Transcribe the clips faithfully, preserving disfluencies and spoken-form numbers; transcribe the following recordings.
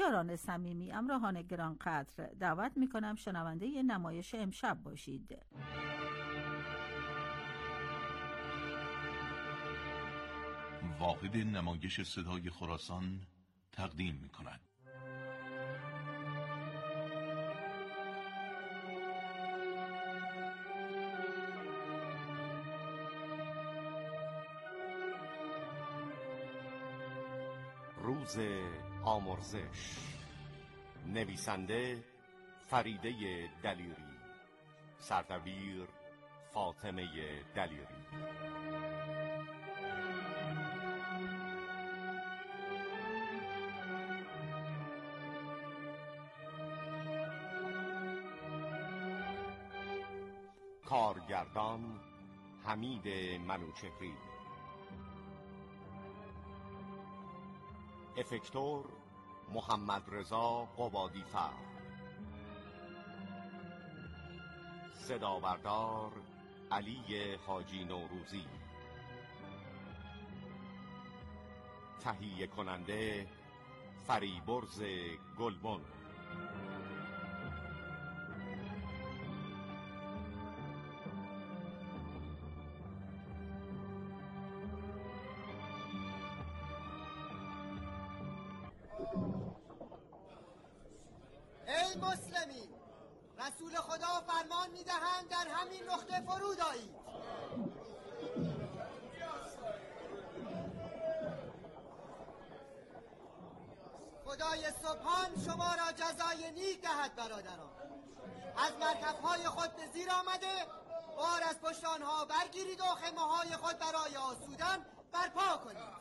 یاران صمیمی، همراهان گرانقدر، دعوت میکنم شنونده ی نمایش امشب باشید. واحد نمایش صدای خراسان تقدیم میکند. روز آمرزش، نویسنده فریده دلیری، سردبیر فاطمه دلیری. کارگردان حمید منوچهری، افکتور محمد رضا قبادی فر، صداوردار علی حاجی نوروزی، تهیه کننده فریبرز گلبن. ای مسلمین، رسول خدا فرمان میدهند در همین نقطه فرود آیید. خدای سبحان شما را جزای نیک دهد برادران. از مرکب‌های خود به زیر آمده بار از پشت آنها برگیرید و خیمه‌های خود برای آسودن برپا کنید.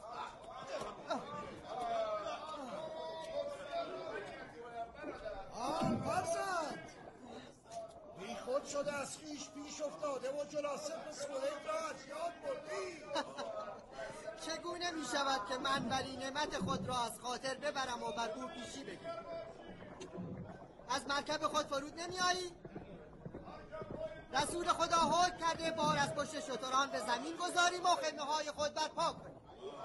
آن فرزند بی خود شده از خیش پیش افتاده و جلاسه به سوهیب را از یاد بردی. چگونه می شود که من ولی نعمت خود را از خاطر ببرم و بر او پیشی بگیرم؟ از مرکب خود فرود نمی آیی؟ رسول خدا حکم کرده بار از پشت شتران به زمین گذاریم و خیمه های خود برپا کنیم.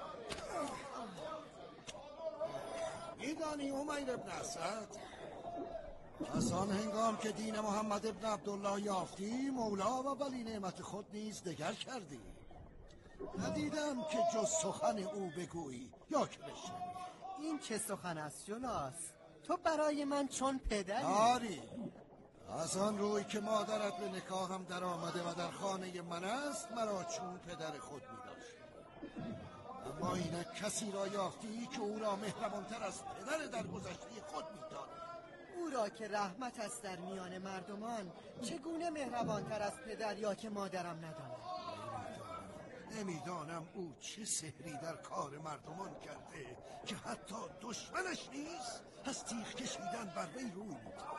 میدانی عمیر ابن اسد، از آن هنگام که دین محمد ابن عبدالله یافتی مولا و ولی نعمت خود نیز دگر کردی. ندیدم که جز سخن او بگویی یا که بشنوی. این چه سخن است جلاس؟ تو برای من چون پدری. آری، از آن روی که مادرت به نکاهم در آمده و در خانه من است مرا چون پدر خود می داشت. اما اینک کسی را یافتی که او را مهربانتر از پدر در گذشته خود می دانی. او را که رحمت است در میان مردمان، چگونه مهربانتر از پدر یا که مادرم ندانم؟ نمیدانم او چه سحری در کار مردمان کرده که حتی دشمنش نیست از تیغ کشیدن بر وی روی می‌دهد.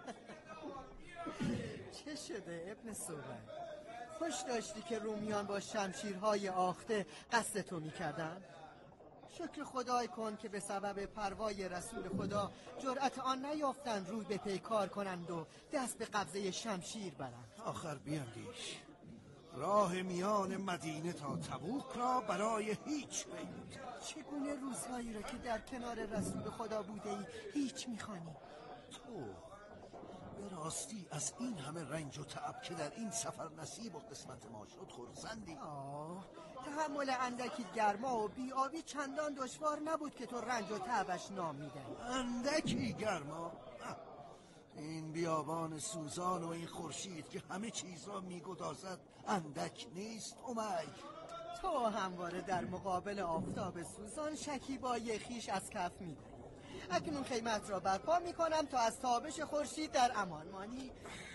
چه شده ابن سوره؟ خوش داشتی که رومیان با شمشیرهای آخته قصد تو می‌کردند؟ شکر خدای کن که به سبب پروای رسول خدا جرأت آن نیافتند روی به پیکار کنند و دست به قبضه شمشیر برند. آخر بیندیش، راه میان مدینه تا تبوک را برای هیچ بید. چگونه روزهایی را که در کنار رسول خدا بوده ای هیچ میخوانی؟ تو به راستی از این همه رنج و تعب که در این سفر نصیب و قسمت ما شد خرسندی؟ آه، تحمل اندکی گرما و بیابی چندان دشوار نبود که تو رنج و تعبش نام میدهی. اندکی گرما؟ این بیابان سوزان و این خورشید که همه چیز را میگدازد اندک نیست امی؟ تو همواره در مقابل آفتاب سوزان شکیبای خیش از کف میدهی. اکنون خیمت را برپا میکنم تا از تابش خورشید در امان مانی.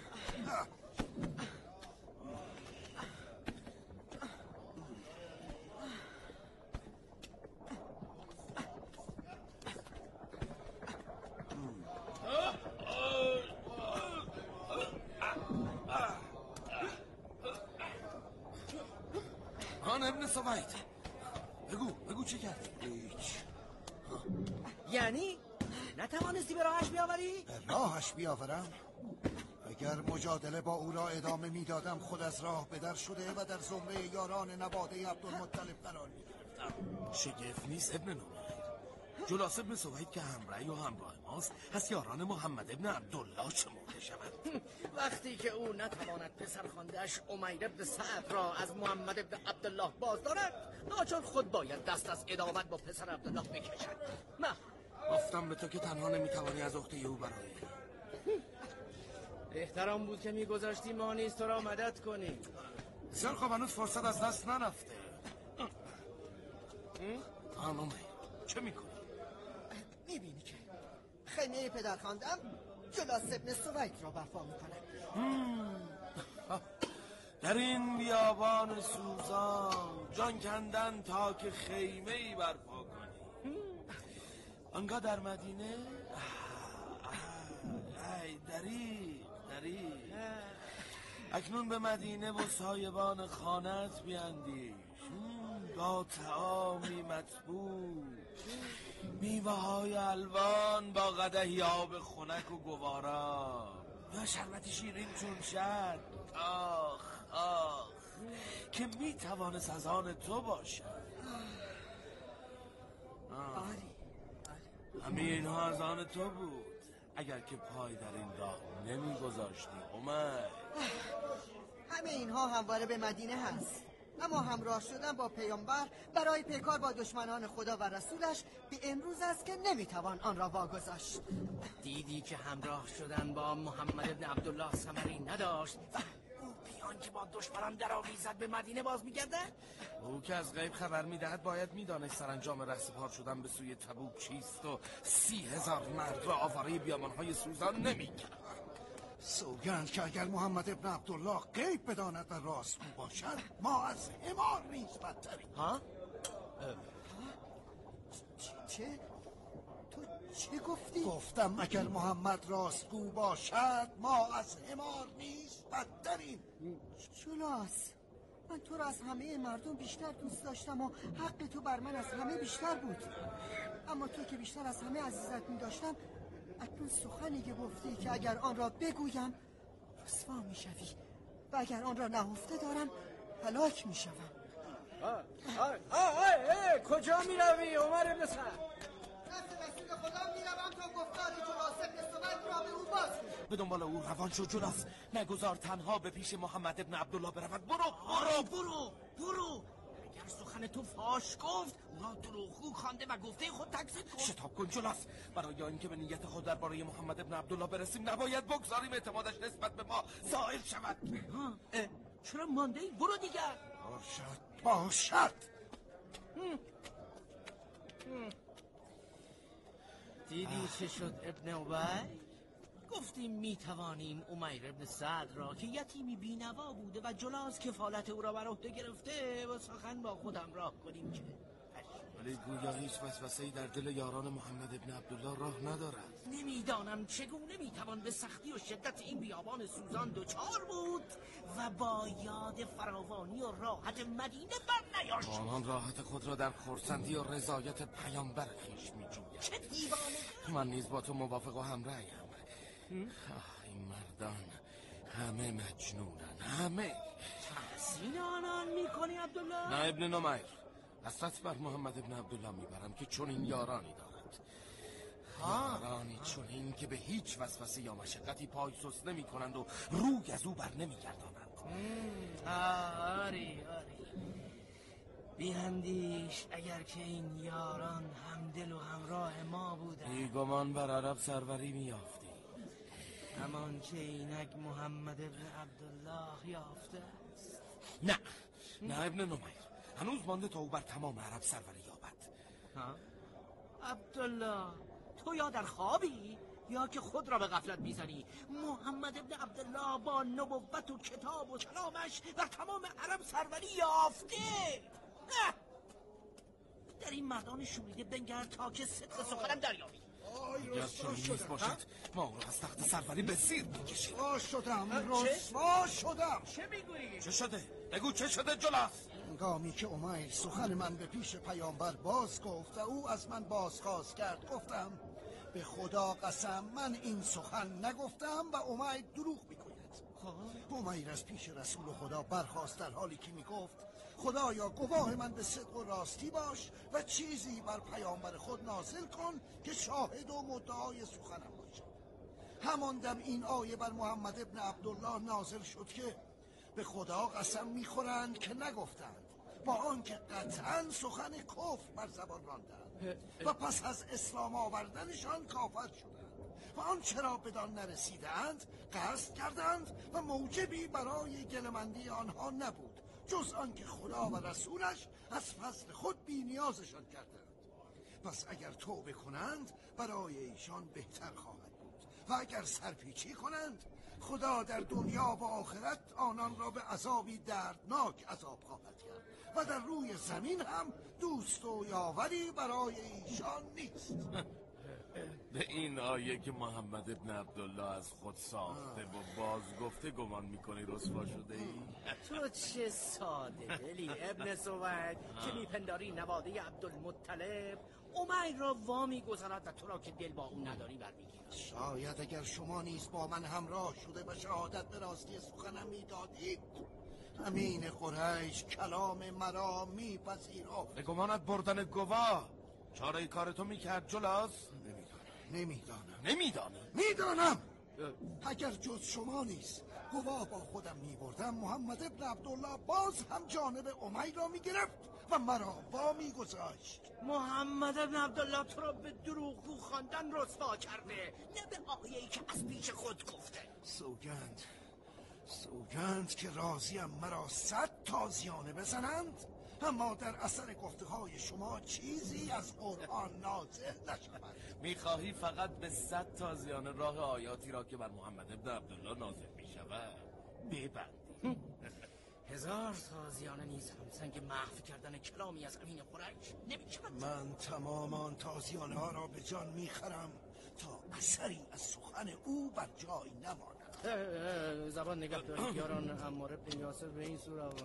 آن ابن سوید، بگو بگو چه کرد؟ هیچ. یعنی نتوانستی به راهش بیاوری؟ به راهش بیاورم؟ اگر مجادله با او را ادامه میدادم خود از راه بدر شده و در زمره یاران نواده عبدالمطلب قرار میگرفتم. شگفت نیست ابن نومیر، جلاس ابن سوید که همراه و همراه ماست از یاران محمد ابن عبدالله شمرده شود. وقتی که او نتواند پسر خوانده‌اش امیر ابن سعد را از محمد ابن عبدالله باز دارد، ناچار خود باید دست از عداوت با پسر عبدالله بکشد. نه گفتم به تو که تنها نمیتوانی از عهده او برایی. احترام بود که میگذاشتی ما نیز تو را مدد کنیم. بسیار خوب، هنوز فرصت از دست نرفته. خانم چه میکنی؟ میبینی که خیمه پدر خواندم جلاس ابن سوید را برپا میکنه. در این بیابان سوزان جان کندن تا که خیمه ای برپا کنی. آنگاه در مدینه ای دریق دریق اکنون به مدینه و سایبان خانت بیندیش. با طعامی مطبوع، میوه های الوان با قدحی آب خنک و گوارا، یا شربت شیرین چون شد. آخ آخ که میتوانست از آن تو باشد. آری همه اینها از آن تو بود اگر که پای در این راه نمیگذاشتی عمر. همه اینها همواره به مدینه هست، اما همراه شدن با پیامبر برای پیکار با دشمنان خدا و رسولش به امروز است که نمیتوان آن را واگذاشت. دیدی که همراه شدن با محمد ابن عبدالله ثمری نداشت و او بیان که با دشمنان درآویزد به مدینه باز میگرده؟ او که از غیب خبر میدهد باید میدانست سرانجام رهسپار شدن به سوی تبوک چیست و سی هزار مرد را آواره بیابانهای سوزان نمیکرد. سوگند که اگر محمد ابن عبدالله غیب بداند و راست باشد ما از حمار نیز بدتریم. ها؟ چه؟ تو چه گفتی؟ گفتم اگر محمد راستگو باشد ما از حمار نیز بدتریم. جلاس، من تو را از همه مردم بیشتر دوست داشتم و حق تو بر من از همه بیشتر بود، اما تو که بیشتر از همه عزیزت می داشتم اکنون سخنی که گفتی که اگر آن را بگویم رسوا می شوی و اگر آن را نهفته دارم هلاک می شوم. کجا می روی عمر ابن سعد؟ دست رسول خدا می روم تا گفتار جلاس ابن سوید را به او باز کنم. به دنبال او روان شو جلاس، نگذار تنها به پیش محمد ابن عبدالله برود. برو برو برو برو. اگر سخن تو فاش گفت او را دروغگو خوانده و گفته خود تکذیب کن. شتاب کن جلاس، برای اینکه به نیت خود درباره محمد ابن عبدالله برسیم نباید بگذاریم اعتمادش نسبت به ما ظاهر شود. چرا مانده ای؟ برو دیگر. باشد باشد. دیدی چه شد ابن عبی؟ گفتیم می توانیم امیر ابن سعد را که یتیمی بینوا بوده و جلاس کفالت او را بر عهده گرفته و سخن با خود همراه کنیم که ولی گویا هیچ وسوسه‌ای در دل یاران محمد ابن عبدالله راه ندارد. نمیدانم چگونه میتوان به سختی و شدت این بیابان سوزان دچار بود و با یاد فراوانی و راحت مدینه بر نیاشت. آنان راحت خود را در خرسندی و رضایت پیامبر خویش میجوید. چه دیوانه! من نیز با تو موافق و همراهیم. این مردان همه مجنونن، همه. تحسین آنان میکنی عبدالله؟ نه ابن نمیر، حسرت بر محمد ابن عبدالله میبرم که چون این یارانی دارد. یارانی چون این که به هیچ وسوسه یا مشقتی پای سست نمی کنند و روی از او بر نمی گردانند. آری آری بیاندیش اگر که این یاران همدل و همراه ما بودند بیگمان بر عرب سروری میافتی، همان که اینک محمد ابن عبدالله یافته است. نه نه ابن نمیر، هنوز مانده تا او بر تمام عرب سروری یابد. ها؟ عبدالله تو یا در خوابی یا که خود را به غفلت میزنی. محمد ابن عبدالله با نبوت و کتاب و کلامش در تمام عرب سروری یافته. نه در این مردان شوریده بنگر تا که صدق سخنم دریابی. اگر چون نیست باشد ما او را از تخت سروری به زیر میکشیم. رسوا شدم رسوا شدم. چه میگویی؟ چه شده؟ بگو چه شده جلاس؟ هنگامی که امیر سخن من به پیش پیامبر باز گفت و او از من بازخواست کرد گفتم به خدا قسم من این سخن نگفتم و امیر دروغ میگوید. امیر از پیش رسول خدا برخاست در حالی که میگفت خدایا گواه من به صدق و راستی باش و چیزی بر پیامبر خود نازل کن که شاهد و مدعای سخنم باشه. همان دم این آیه بر محمد ابن عبدالله نازل شد که به خدا قسم میخورند که نگفتند، با آنکه قطعا سخن کفر بر زبان راندند و پس از اسلام آوردنشان کافر شدند و آن چرا بدان نرسیدند قصد کردند و موجبی برای گلمندی آنها نبود جز آنکه خدا و رسولش از فضل خود بی نیازشان کردند. پس اگر توبه کنند برای ایشان بهتر خواهد بود و اگر سرپیچی کنند خدا در دنیا و آخرت آنان را به عذابی دردناک عذاب خواهد کرد و در روی زمین هم دوست و یاوری برای ایشان نیست. به این آیه که محمد ابن عبدالله از خود ساخته و باز گفته گمان میکنی رسوا شده ای؟ تو چه ساده دلی ابن سوید که میپنداری نواده عبدالمطلب امیر را وامی گذارد و تو را که دل با اون نداری برمیگیرد. شاید اگر شما نیز با من همراه شده و شهادت به راستی سخنم میدادید امین قریش کلام مرا میپذیرفت. به گمانت بردن گواه چاره کار تو میکرد جلاس؟ نمیدانم. نمیدانی؟ میدانم. اگر جز شما نیست گواه با خودم میبردم محمد ابن عبدالله باز هم جانب امیر را میگرفت و مرا با میگذاشت. محمد ابن عبدالله تو را به دروغگو خواندن رسوا کرده، نه به آیه‌ای که از پیش خود گفته. سوگند سوگند که راضیم مرا صد تازیانه بزنند اما در اثر گفته های شما چیزی از قرآن نازل نشود. میخواهی فقط به صد تازیانه راه آیاتی را که بر محمد ابن عبدالله نازل میشود ببندی؟ هزار تازیانه نیز همسنگ محو کردن کلامی از امین قریش نمیشود. من تمام آن تازیانه ها را به جان میخرم تا اثری از سخن او بر جای نماند. زبان نگه دارید یاران. عمار ابن یاسر به این صورت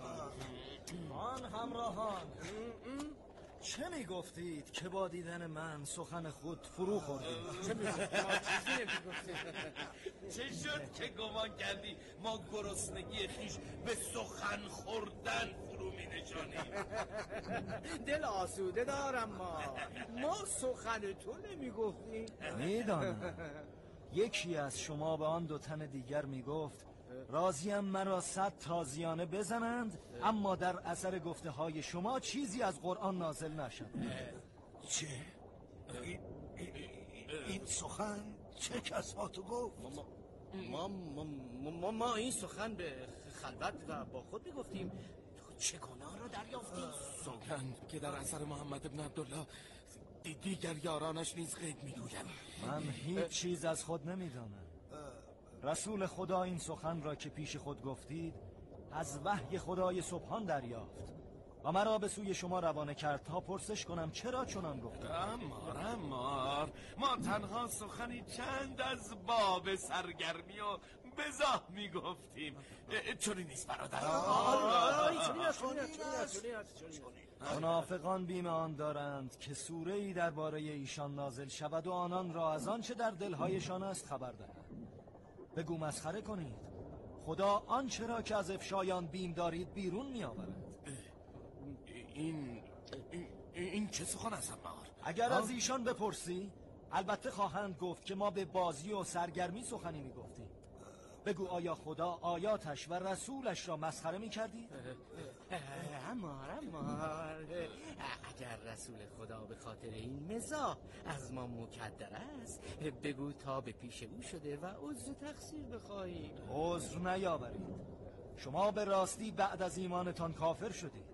آن همراهان چه میگفتید که با دیدن من سخن خود فرو خوردید؟ چه میگفتید؟ چه شد که گمان کردی ما گرسنگی خیش به سخن خوردن فرو می نشانیم؟ دل آسوده دارم ما ما سخن تو نمیگفتیم. میدانم یکی از شما به آن دو تن دیگر میگفت راضیم مرا صد تازیانه بزنند اما در اثر گفته های شما چیزی از قرآن نازل نشد. چه؟ این, این سخن چه کساتو گفت؟ ما, ما, ما, ما, ما این سخن به خلوت و با خود میگفتیم. تو چه گناه را دریافتی؟ سوگند که در اثر محمد ابن عبدالله دیگر یارانش نیز غیب میگویند. من هیچ چیز از خود نمیدانم. رسول خدا این سخن را که پیش خود گفتید از وحی خدای سبحان دریافت و مرا به سوی شما روانه کرد تا پرسش کنم چرا چنان گفتم. امار امار ما تنها سخنی چند از باب سرگرمی و بزاه میگفتیم. چونی نیست برادر؟ منافقان بیم آن دارند که سوره‌ای درباره ایشان نازل شود و آنان را از آنچه در دلهایشان است خبر دهند. بگو مسخره کنید. خدا آنچه را که از افشایان بیم دارید بیرون می آورد. این این, این چه سخن است امار؟ اگر از ایشان بپرسی البته خواهند گفت که ما به بازی و سرگرمی سخنی می گفتیم. بگو آیا خدا آیاتش و رسولش را مسخره می کردی؟ امار امار اگر رسول خدا به خاطر این مزاح از ما مکدر است بگو تا به پیش او شده و عذر تقصیر بخواهیم. عذر نیاورید. شما به راستی بعد از ایمانتان کافر شدید.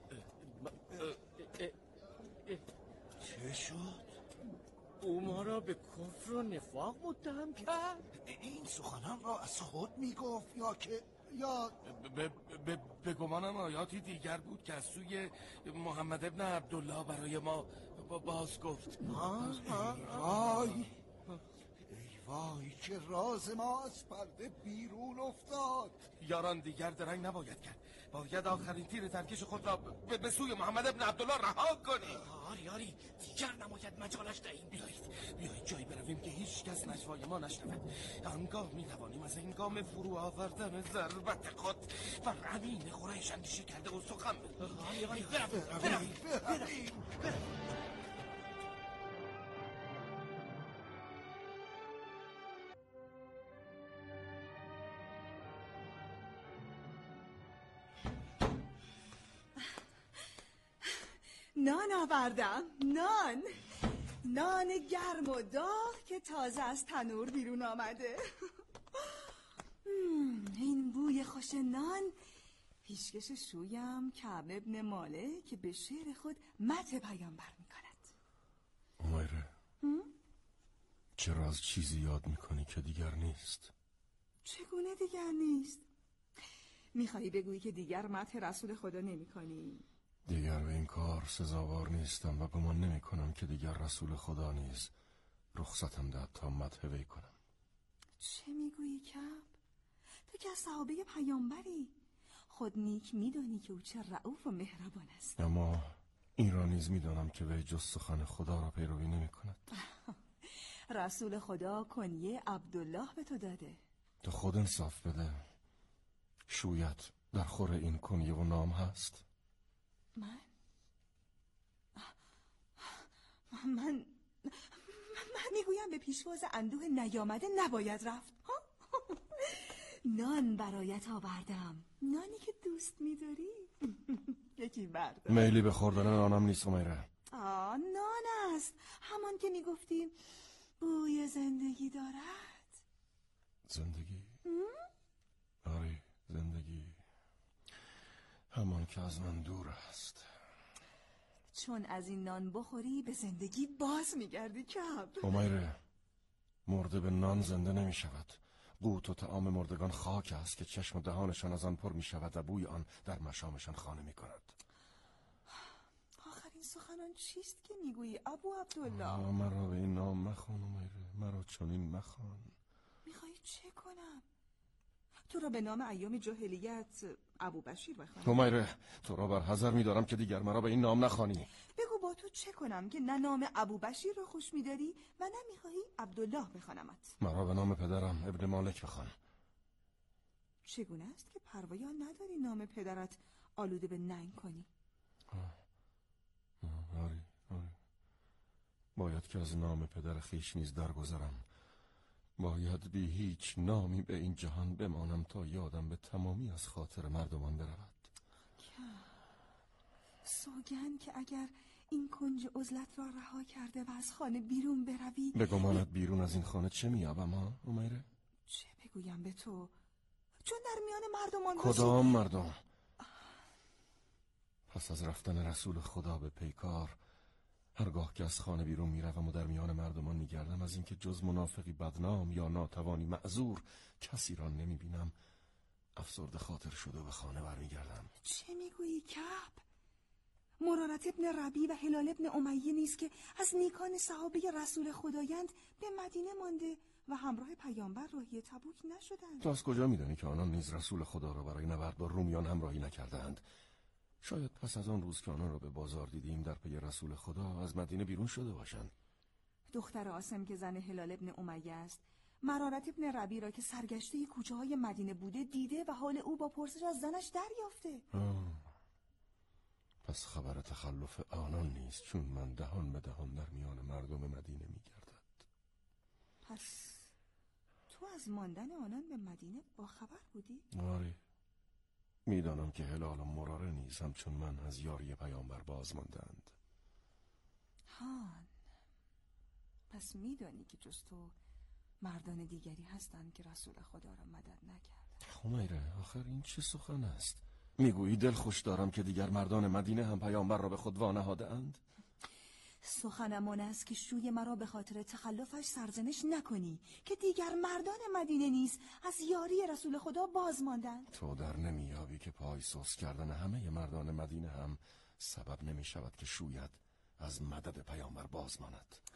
چه شد؟ او ما را به کفر و نفاق متهم کرد. این سخنان را از خود میگفت یا که یا به گمانم آیاتی دیگر بود که از سوی محمد ابن عبدالله برای ما باز گفت. وای ای وای که راز ما از پرده بیرون افتاد. یاران دیگر درنگ نباید کرد، باید آخرین تیر ترکش خود را به, به سوی محمد ابن عبدالله رها کنیم. آری آری دیگر نباید مجالش دهیم. بیایید بیایید جایی برویم که هیچ کس نجوای ما نشنود. آنگاه می توانیم از هنگام فرو آوردن ضربت خود بر امین قریش اندیشه کرده و سخن بگوییم. آری آری برویم برویم برویم نان آوردم. نان نان گرم و داغ که تازه از تنور بیرون آمده. این بوی خوش نان پیشکش شویم کعب ابن مالک که به شعر خود مدح پیامبر می کند. امیره چرا از چیزی یاد میکنی که دیگر نیست؟ چگونه دیگر نیست؟ میخوایی بگویی که دیگر مدح رسول خدا نمی کنی؟ دیگر به این کار سزاوار نیستم و گمان نمی کنم که دیگر رسول خدا نیز رخصتم داد تا مدح وی کنم. چه میگویی کعب؟ تو که از صحابه پیامبری، خود نیک میدانی که او چه رئوف و مهربان است. اما این را نیز میدانم که وی جز سخن خدا را پیروی نمی کند. رسول خدا کنیه عبدالله به تو داده. تو خود انصاف بده، شویت در خور این کنیه و نام هست؟ من من من میگویم به پیشواز اندوه نیامده نباید رفت. نان برایت آوردم، نانی که دوست میداری. یکی بردار. میلی به خوردن نانم نیست امیره. آه نان است، همان که میگفتی بوی زندگی دارد. زندگی؟ آری زندگی، همان که از من دور است. چون از این نان بخوری به زندگی باز میگردی کعب. امیره مرده به نان زنده نمی شود. قوت و طعام مردگان خاک است که چشم و دهانشان از آن پر می شود و بوی آن در مشامشان خانه می کند. آخرین سخنان چیست که میگویی ابو عبدالله؟ مرا به این نام مخوان امیره، مرا چنین مخوان. میخوایی چه کنم؟ تو را به نام ایام جاهلیت ابو بشیر بخوانم؟ امیره تو را بر حذر می‌دارم که دیگر مرا به این نام نخوانی. بگو با تو چه کنم که نه نام ابو بشیر را خوش می‌داری و نه می‌خواهی عبدالله بخوانمت؟ مرا به نام پدرم ابن مالک بخوان. چگونه است که پروایی نداری نام پدرت آلوده به ننگ کنی؟ آه. آه. آری آری باید که از نام پدر خیش نیز درگذرم. باید بی هیچ نامی به این جهان بمانم تا یادم به تمامی از خاطر مردمان برود. سوگند که اگر این کنج عزلت را رها کرده و از خانه بیرون بروی. بگمانت بیرون از این خانه چه میابم ها امیره؟ چه بگویم به تو؟ چون در میان مردمان باشی. کدام مردم؟ پس از رفتن رسول خدا به پیکار هرگاه که از خانه بیرون میروم و در میان مردمان میگردم از اینکه جز منافقی بدنام یا ناتوانی معذور کسی را نمیبینم افسرده خاطر شده و به خانه برمیگردم. چه میگویی کعب؟ مرارت ابن ربی و هلال ابن امیه نیست که از نیکان صحابه رسول خدایند به مدینه مانده و همراه پیامبر راهی تبوک نشدند. تو از کجا میدانی که آنان نیز رسول خدا را برای نبرد با رومیان همراهی نکردند؟ شاید پس از آن روز که آنان را به بازار دیدیم در پی رسول خدا از مدینه بیرون شده باشند. دختر عاصم که زن هلال ابن امیه است مرارت ابن ربی را که سرگشته کوچه های مدینه بوده دیده و حال او با پرسش از زنش دریافته. پس خبر تخلف آنان نیست چون من دهان به دهان در میان مردم مدینه میگردد. پس تو از ماندن آنان به مدینه با خبر بودی؟ آره میدانم که هلال و مراره نیز همچون من از یاری پیامبر باز ماندند. هان پس میدانی که جز تو مردان دیگری هستند که رسول خدا را مدد نکردند. خمیره آخر این چه سخن است؟ میگویی دل خوش دارم که دیگر مردان مدینه هم پیامبر را به خود وانهاده اند؟ سخنم آن است که شوی مرا به خاطر تخلفش سرزنش نکنی که دیگر مردان مدینه نیز از یاری رسول خدا باز ماندند. تو در نمیابی که پای سوس کردن همه مردان مدینه هم سبب نمی شود که شوید از مدد پیامبر باز ماند.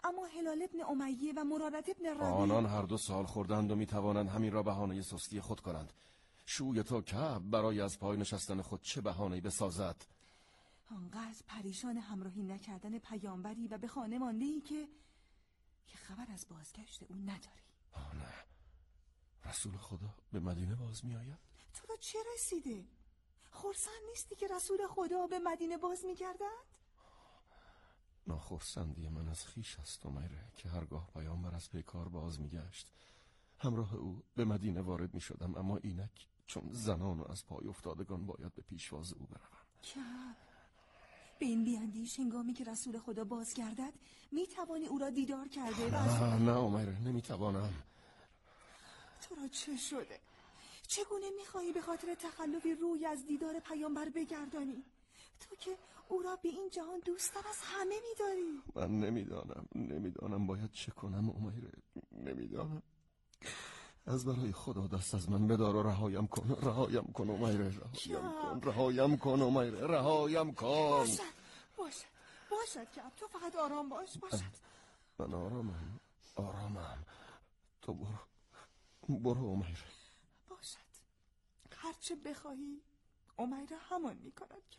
اما هلال ابن امیه و مرارت ابن ربیع آنان هر دو سال خوردند و میتوانند همین را بهانه سستی خود کنند. شوی تو کعب برای از پای نشستن خود چه بهانه‌ای بسازد؟ آنقدر پریشان همراهی نکردن پیامبری و به خانه مانده‌ای که که خبر از بازگشت او نداری. آه نه، رسول خدا به مدینه باز می آید؟ تو را چه رسیده؟ خرسند نیستی که رسول خدا به مدینه باز می گردد؟ ناخرسندی من از خیش است امیره که هرگاه پیامبر از پیکار باز می گشت همراه او به مدینه وارد می شدم، اما اینک چون زنان و از پای افتادگان باید به پیشواز او بروم. کعب، به این بیاندیش هنگامی که رسول خدا باز گردد می توانی او را دیدار کرده و از... نه نه امیره، نمی توانم. تو را چه شده؟ چگونه می خواهی به خاطر تخلفی روی از دیدار پیامبر بگردانی؟ تو که او را به این جهان دوستتر از همه می داری. من نمیدانم نمیدانم باید چه کنم امیره، نمیدانم. از برای خدا دست از من بدار و رهایم کن، رهایم کن امیره، رهایم کن، رهایم کن امیره، رهایم کن. باشد باشد باشد که تو فقط آرام باش. باشد من آرامم آرامم تو برو برو امیره. باشد هرچه بخواهی امیره همان می کند. که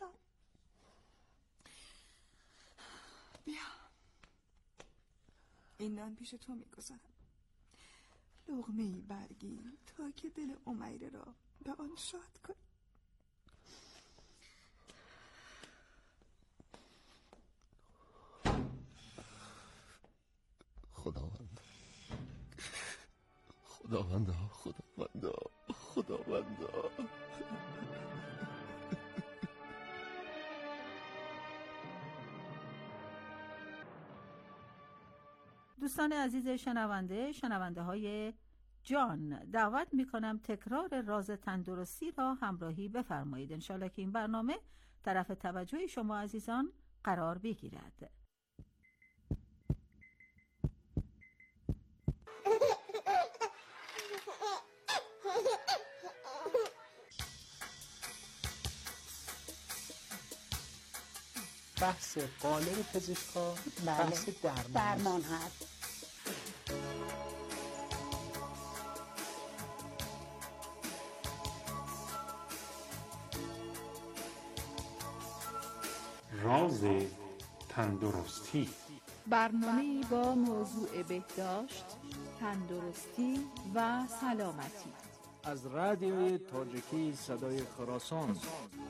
بیا این نان پیش تو می گذارم، لقمه ای برگیر تا که دل امیره را به آن شاد کن. خداوند خداوندا خداوندا خداوندا دوستان عزیز شنونده شنونده های جان، دعوت میکنم تکرار راز تندرستی را همراهی بفرمایید. انشالله که این برنامه طرف توجه شما عزیزان قرار بگیرد. بحث قالب پزشکا بحث درمان, درمان هست. راز تندرستی، برنامه‌ای با موضوع بهداشت، تندرستی و سلامتی از رادیوی تاجیکی صدای خراسان.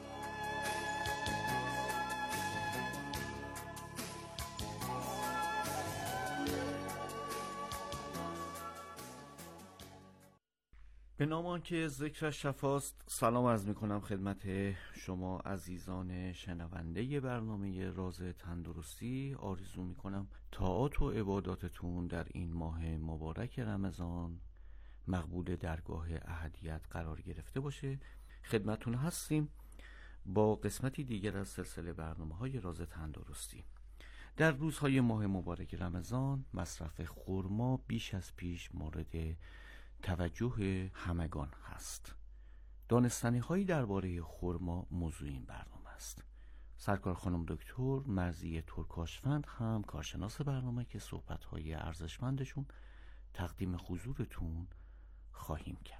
به نام آنکه ذکرش شفاست، سلام عرض میکنم خدمت شما عزیزان شنونده برنامه راز تندرستی. آرزو میکنم طاعات و عباداتتون در این ماه مبارک رمضان مقبول درگاه احدیت قرار گرفته باشه. خدمتون هستیم با قسمتی دیگر از سلسله برنامه های راز تندرستی. در روزهای ماه مبارک رمضان مصرف خرما بیش از پیش مورد توجه همگان هست. دانستنی هایی درباره خرما موضوع این برنامه است. سرکار خانم دکتر مرضیه ترکاشفند هم کارشناس برنامه که صحبت های ارزشمندشون تقدیم حضورتون خواهیم کرد.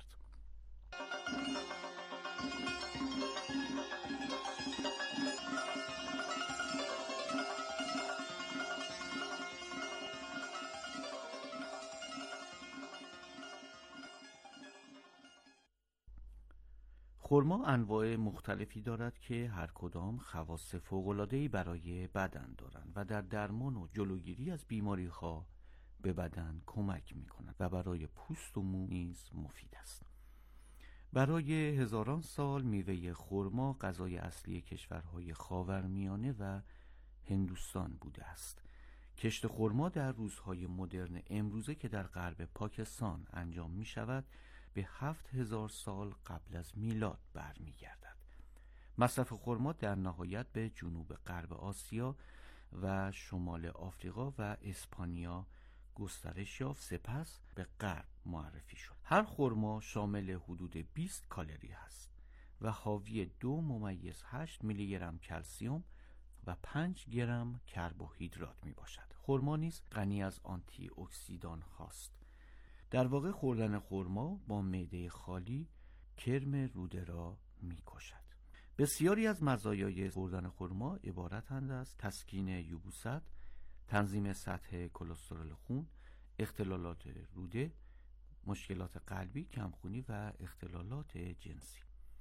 خرما انواع مختلفی دارد که هر کدام خواص فوق‌العاده‌ای برای بدن دارند و در درمان و جلوگیری از بیماری‌ها به بدن کمک می‌کنند و برای پوست و مو نیز مفید است. برای هزاران سال میوه خرما غذای اصلی کشورهای خاورمیانه و هندوستان بوده است. کشت خرما در روزهای مدرن امروزه که در غرب پاکستان انجام می‌شود به هفت هزار سال قبل از میلاد برمیگردد. مصرف خرما در نهایت به جنوب غرب آسیا و شمال آفریقا و اسپانیا گسترش یافت، سپس به غرب معرفی شد. هر خرما شامل حدود بیست کالری است و حاوی دو ممیز هشت میلی گرم کلسیم و پنج گرم کربوهیدرات می باشد. خرما نیز غنی از آنتی اکسیدان هاست. در واقع خوردن خرما با معده خالی کرم روده را می کشد. بسیاری از مزایای خوردن خرما عبارتند از تسکین یبوست، تنظیم سطح کلسترول خون، اختلالات روده، مشکلات قلبی، کمخونی و اختلالات جنسی.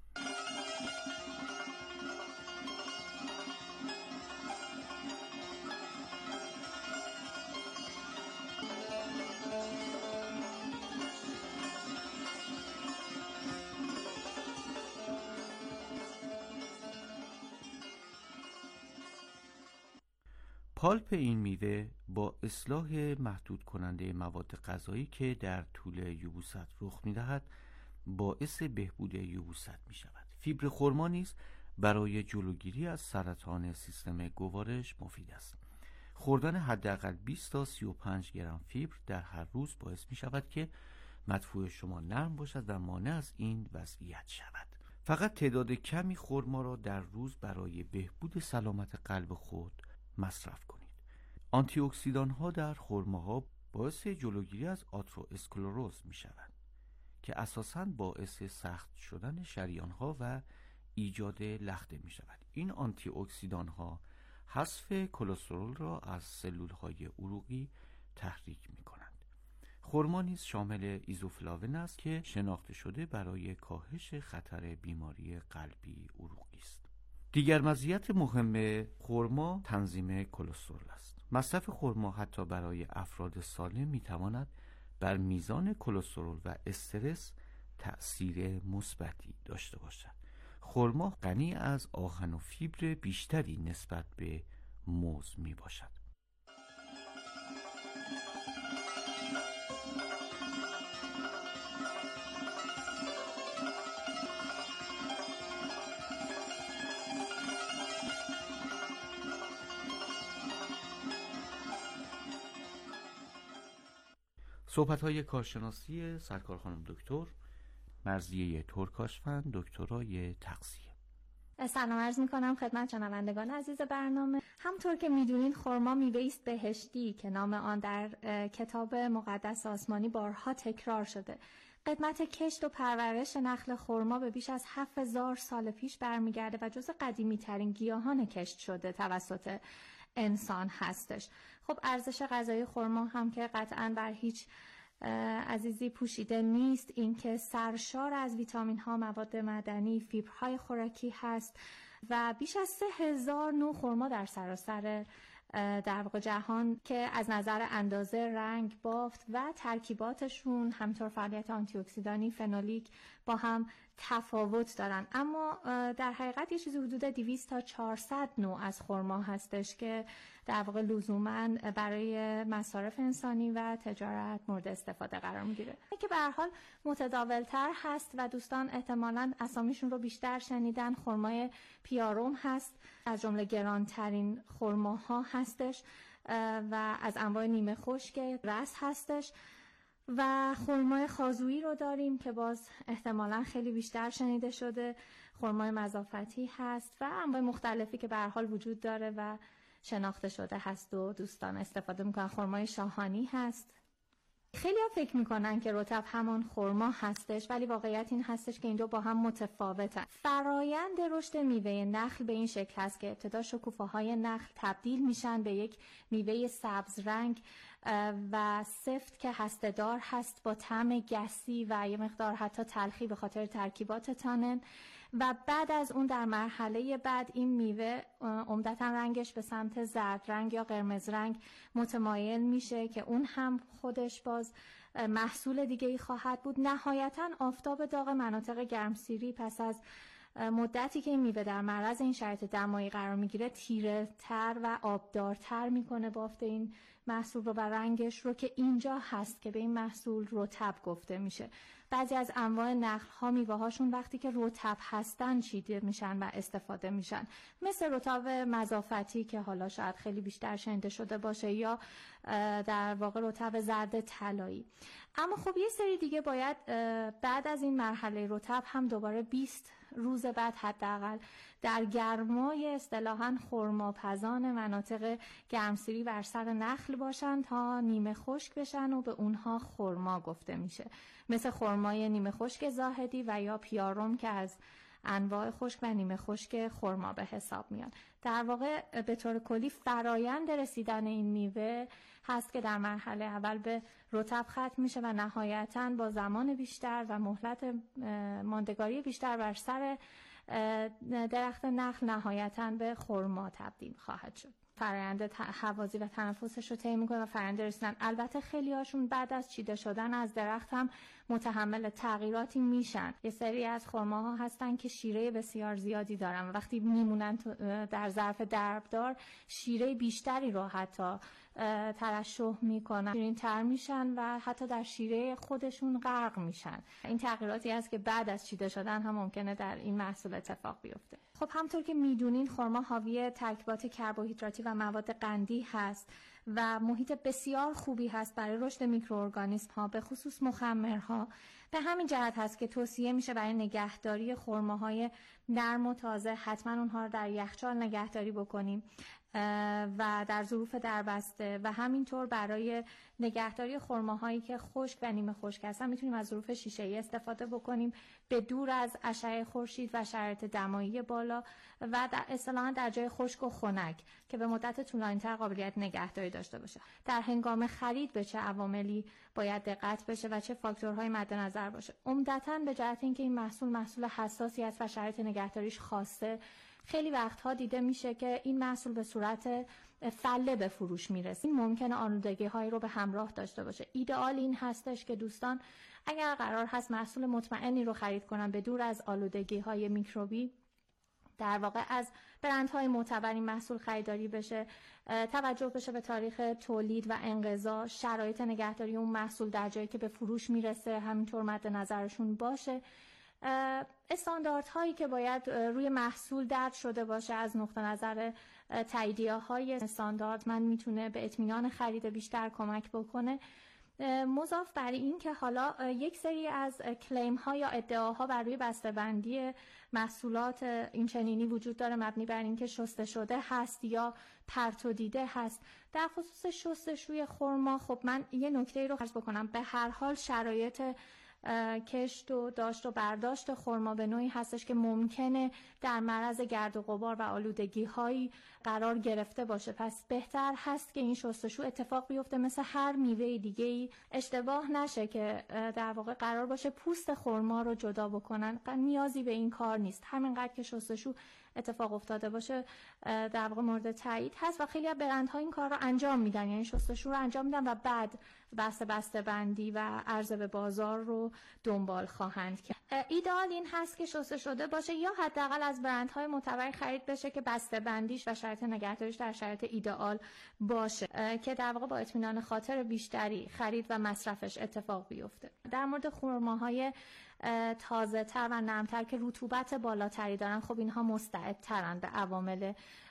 پالپ این میوه با اصلاح محدود کننده مواد غذایی که در طول یبوست رخ می‌دهد باعث بهبود یبوست می‌شود. فیبر خرما نیز برای جلوگیری از سرطان سیستم گوارش مفید است. خوردن حداقل بیست تا سی و پنج گرم فیبر در هر روز باعث می‌شود که مدفوع شما نرم باشد و مانع از این وضعیت شود. فقط تعداد کمی خرما را در روز برای بهبود سلامت قلب خود مصرف کنید. آنتی اکسیدان ها در خرماها باعث جلوگیری از آترواسکلروز می شوند که اساساً باعث سخت شدن شریان ها و ایجاد لخته می شود. این آنتی اکسیدان ها حذف کلسترول را از سلول های عروقی تحریک می کنند. خرما نیز شامل ایزوفلاون است که شناخته شده برای کاهش خطر بیماری قلبی عروقی است. دیگر مزیت مهم خرما تنظیم کلسترول است. مصرف خرما حتی برای افراد سالم میتواند بر میزان کلسترول و استرس تأثیر مثبتی داشته باشد. خرما غنی از آهن و فیبر بیشتری نسبت به موز می باشد. صحبت‌های کارشناسی سرکار خانم دکتر مرضیه ترکاشفند، دکترای تغذیه. سلام عرض می‌کنم خدمت شنوندگان عزیز برنامه. همونطور که می‌دونید خرما میوه‌ای است بهشتی که نام آن در کتاب مقدس آسمانی بارها تکرار شده. قدمت کشت و پرورش نخل خرما به بیش از هفت هزار سال پیش برمیگرده و جزو قدیمی‌ترین گیاهان کشت شده توسط انسان هستش. خب ارزش غذایی خرما هم که قطعاً بر هیچ عزیزی پوشیده نیست، اینکه سرشار از ویتامین ها، مواد معدنی، فیبرهای خوراکی هست و بیش از سه هزار نوع خرما در سراسر در واقع جهان که از نظر اندازه، رنگ، بافت و ترکیباتشون همینطور فعالیت آنتی اکسیدانی، فنولیک با هم تفاوت دارن. اما در حقیقت یه چیزی حدود دویست تا چهارصد نوع از خرما هستش که در واقع لزوماً برای مصارف انسانی و تجارت مورد استفاده قرار میگیره که به هر حال متداولتر هست و دوستان احتمالاً اسامیشون رو بیشتر شنیدن. خرمای پیاروم هست، از جمله گرانترین خرماها هستش و از انواع نیمه خشک رس هستش و خرمای خازویی رو داریم که باز احتمالاً خیلی بیشتر شنیده شده. خرمای مضافتی هست و انواع مختلفی که به هر حال وجود داره و شناخته شده هست و دوستان استفاده میکنن. خرمای شاهانی هست. خیلی ها فکر میکنن که رطب همان خرما هستش، ولی واقعیت این هستش که این دو با هم متفاوتن. فرایند رشد میوه نخل به این شکل هست که ابتدا شکوفه‌های نخل تبدیل میشن به یک میوه سبز رنگ و سفت که هسته‌دار هست با طعم گسی و یه مقدار حتی تلخی به خاطر ترکیبات تانن و بعد از اون در مرحله بعد این میوه عمدتاً رنگش به سمت زرد رنگ یا قرمز رنگ متمایل میشه که اون هم خودش باز محصول دیگه ای خواهد بود. نهایتاً آفتاب داغ مناطق گرمسیری پس از مدتی که این میوه در معرض این شرایط دمایی قرار میگیره تیره تر و آبدارتر میکنه بافت این محصول رو و رنگش رو که اینجا هست که به این محصول رطب گفته میشه. بعضی از انواع نخل ها میوه هاشون وقتی که رطب هستن چیده میشن و استفاده میشن، مثل رطب مضافتی که حالا شاید خیلی بیشتر شنیده شده باشه یا در واقع رطب زرد طلایی. اما خب یه سری دیگه باید بعد از این مرحله رطب هم دوباره بیست روز بعد حداقل در گرمای اصطلاحاً خرماپزان مناطق گرمسیری بر سر نخل باشن تا نیمه خشک بشن و به اونها خرما گفته میشه، مثل خرمای نیمه خشک زاهدی و یا پیاروم که از انواع خشک و نیمه خشک خرما به حساب میان. در واقع به طور کلی فرایند رسیدن این میوه هست که در مرحله اول به رطب ختم میشه و نهایتاً با زمان بیشتر و مهلت ماندگاری بیشتر بر سر درخت نخل نهایتاً به خرما تبدیل خواهد شد. فرآیند حوازی و تنفسش رو طی میکنه و فرآیند رسیدن. البته خیلی هاشون بعد از چیده شدن از درخت هم متحمل تغییراتی میشن. یه سری از خرماها هستن که شیره بسیار زیادی دارن و وقتی میمونن در ظرف دربدار شیره بیشتری رو حتی ترشح میکنن، شیرین تر میشن و حتی در شیره خودشون غرق میشن. این تغییراتی است که بعد از چیده شدن هم ممکنه در این محصول اتفاق بیفته. خب همطور که میدونین خرما حاوی ترکیبات کربوهیدراتی و مواد قندی هست و محیط بسیار خوبی هست برای رشد میکروارگانیسم ها، به خصوص مخمرها. به همین جهت هست که توصیه میشه برای نگهداری خرماهای نرم و تازه حتما اونها رو در یخچال نگهداری بکنیم و در ظروف دربسته، و همینطور برای نگهداری خرماهایی که خشک و نیمه خشک هستن میتونیم از ظروف شیشه‌ای استفاده بکنیم به دور از اشعه خورشید و شرایط دمایی بالا و در اصطلاحاً در جای خشک و خنک که به مدت طولانی‌تر قابلیت نگهداری داشته باشه. در هنگام خرید به چه عواملی باید دقت بشه و چه فاکتورهای مد نظر باشه؟ عمدتاً به جهت اینکه این محصول محصول حساسی است و شرایط نگهداریش خاصه، خیلی وقتها دیده میشه که این محصول به صورت فله به فروش میرسه. این ممکنه آلودگی هایی رو به همراه داشته باشه. ایدئال این هستش که دوستان اگر قرار هست محصول مطمئنی رو خرید کنن به دور از آلودگی های میکروبی، در واقع از برندهای معتبر این محصول خریداری بشه، توجه بشه به تاریخ تولید و انقضا، شرایط نگهداری اون محصول در جایی که به فروش میرسه همینطور مد نظرشون باشه. استانداردهایی که باید روی محصول درج شده باشه از نقطه نظر تاییدیه های استاندارد من میتونه به اطمینان خرید بیشتر کمک بکنه. مضاف بر این که حالا یک سری از کلیم ها یا ادعاها بر روی بسته‌بندی محصولات این چنینی وجود داره مبنی بر این که شسته شده هست یا پرت و دیده هست. در خصوص شستشوی خرما خب من یه نکته رو عرض بکنم. به هر حال شرایط کشت و داشت و برداشت خرما به نوعی هستش که ممکنه در معرض گرد و غبار و آلودگی هایی قرار گرفته باشه، پس بهتر هست که این شستشو اتفاق بیفته مثل هر میوه دیگه‌ای. اشتباه نشه که در واقع قرار باشه پوست خرما رو جدا بکنن، نیازی به این کار نیست. همینقدر که شستشو اتفاق افتاده باشه در واقع مورد تایید هست و خیلی از برندها این کار رو انجام میدن، یعنی شستشو رو انجام میدن و بعد بسته بسته بندی و عرضه به بازار رو دنبال خواهند کرد. ایدئال این هست که شسته شده باشه یا حداقل از برندهای معتبر خرید بشه که بسته بندیش و شرایط نگهداریش در شرایط ایدئال باشه که در واقع با اطمینان خاطر بیشتری خرید و مصرفش اتفاق بیفته. در مورد خرماهای تازه تر و نرمتر که رطوبت بالاتری دارن، خب اینها مستعدترن به عوامل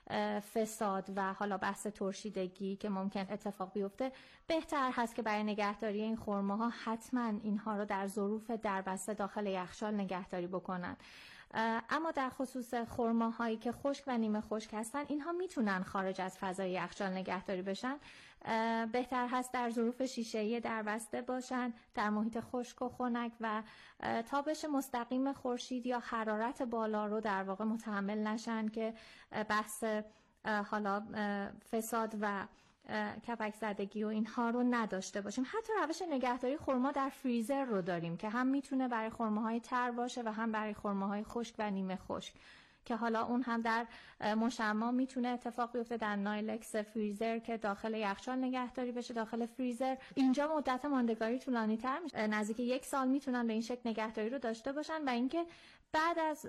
فساد و حالا بحث ترشیدگی که ممکن اتفاق بیفته. بهتر هست که برای نگهداری این خرماها حتما اینها رو در ظروف دربسته داخل یخچال نگهداری بکنن. اما در خصوص خرماهایی که خشک و نیمه خشک هستن، اینها میتونن خارج از فضای یخچال نگهداری بشن. بهتر هست در ظروف شیشه‌ای دربسته باشن، در محیط خشک و خنک و تابش مستقیم خورشید یا حرارت بالا رو در واقع متحمل نشن که بحث حالا فساد و کپک زدگی و اینها رو نداشته باشیم. حتی روش نگهداری خرما در فریزر رو داریم که هم میتونه برای خرماهای تر باشه و هم برای خرماهای خشک و نیمه خشک که حالا اون هم در مشمع میتونه اتفاق بیفته، در نایلکس فریزر که داخل یخچال نگهداری بشه داخل فریزر. اینجا مدت ماندگاری طولانی تر میشه، نزدیک یک سال میتونن به این شکل نگهداری رو داشته باشن و اینکه بعد از